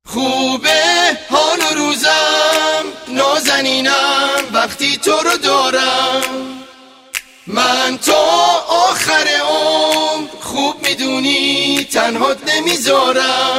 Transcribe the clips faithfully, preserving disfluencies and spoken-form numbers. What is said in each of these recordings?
خوبه حال و روزم نازنینم وقتی تو رو دارم، من تا آخر عمر خوب میدونی تنهات نمیذارم.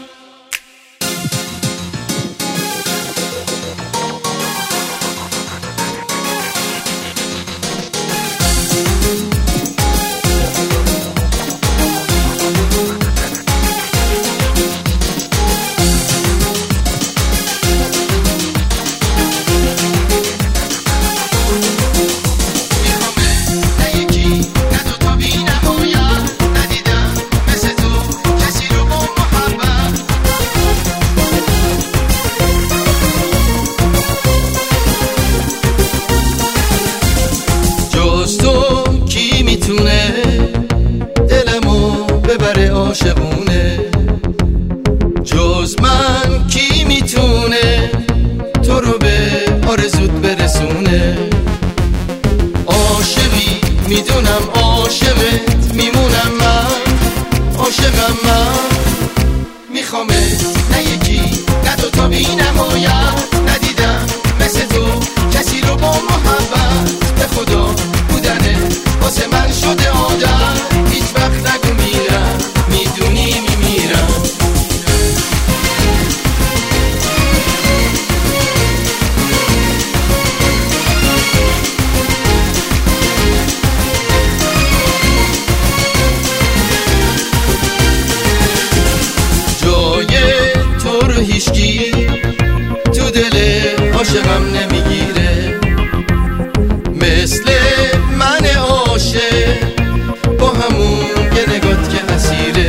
دلمو ببره عاشقونه جز من، کی میتونه تو رو به آرزوت برسونه؟ عاشقی میدونم عاشقت میمونم، من عاشقم، من میخوامت نه یکی نه دوتا بی نهایت، ندیدم مثل تو کسی رو با محبت، به خدا بودنه واسه من شده عادت، هیچ وقت نگو میرم، میدونی میمیرم. جای تو رو هیچکی تو دل عاشقم نمیگیره، مثل من عاشق با همون یه نگات که اسیره.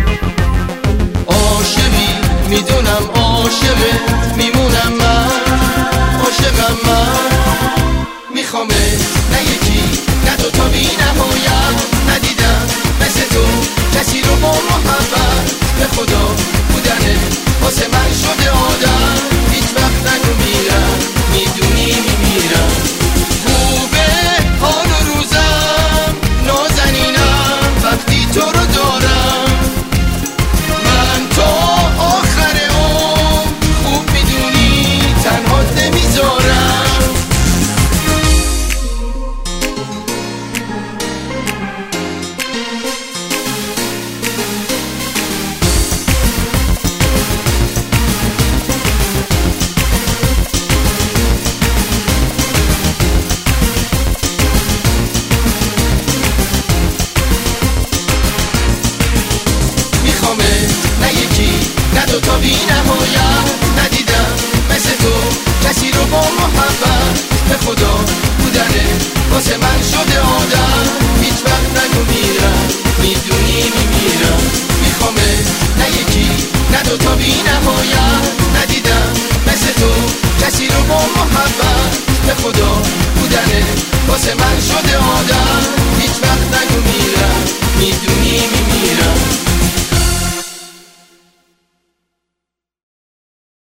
عاشقی میدونم عاشقت میمونم، من عاشقم، من میخوامت نه یکی نه دوتا بی نهایت، ندیدم مثل تو کسی رو با محبت، به خدا بودنه واسه من شده عادت، هیچ وقت نگو میرم، میدونی میمیرم. خوبه حال و روزم نازنینم وقتی تو رو دارم، من تا آخر عمر خوب میدونی تنهات نمیذارم. نه یکی نه دوتا بی نهایت، ندیدم مثل تو کسی رو با محبت، به خدا بودنه واسه من